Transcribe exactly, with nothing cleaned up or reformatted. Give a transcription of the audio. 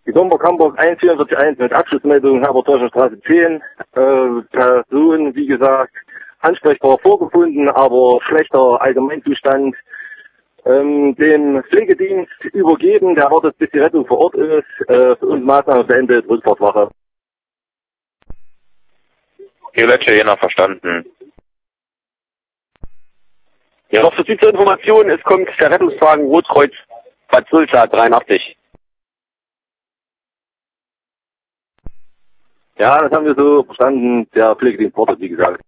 Die Domburg Hamburg eins vier vier eins mit Abschlussmeldung Herbertäuschenstraße zehn. Äh, Person, wie gesagt, ansprechbar vorgefunden, aber schlechter Allgemeinzustand. Ähm, dem Pflegedienst übergeben, der wartet, bis die Rettung vor Ort ist. Äh, für uns Maßnahme beendet, Rückfahrtwache. Violette, Jena, verstanden. Ja, noch für Sie zur Information, es kommt der Rettungswagen Rotkreuz Bad Sulza dreiundachtzig. Ja, das haben wir so verstanden. Der Pflegedienst wartet, wie gesagt.